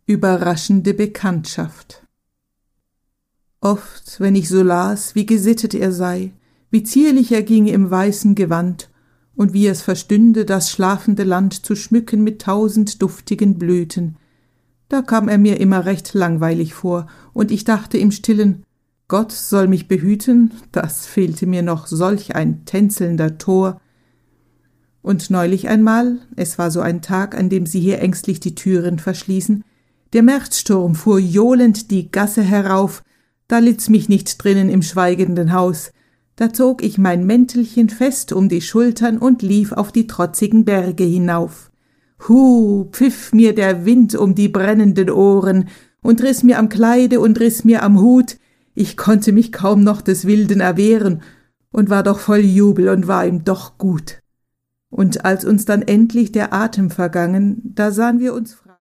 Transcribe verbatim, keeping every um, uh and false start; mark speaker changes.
Speaker 1: Überraschende Bekanntschaft. Oft, wenn ich so las, wie gesittet er sei, wie zierlich er ginge im weißen Gewand und wie es verstünde, das schlafende Land zu schmücken mit tausend duftigen Blüten, da kam er mir immer recht langweilig vor, und ich dachte im Stillen, Gott soll mich behüten, das fehlte mir noch solch ein tänzelnder Tor. Und neulich einmal, es war so ein Tag, an dem sie hier ängstlich die Türen verschließen, der Märzsturm fuhr johlend die Gasse herauf, da litt's mich nicht drinnen im schweigenden Haus, da zog ich mein Mäntelchen fest um die Schultern und lief auf die trotzigen Berge hinauf. Hu, pfiff mir der Wind um die brennenden Ohren und riss mir am Kleide und riss mir am Hut, ich konnte mich kaum noch des Wilden erwehren und war doch voll Jubel und war ihm doch gut. Und als uns dann endlich der Atem vergangen, da sahen wir uns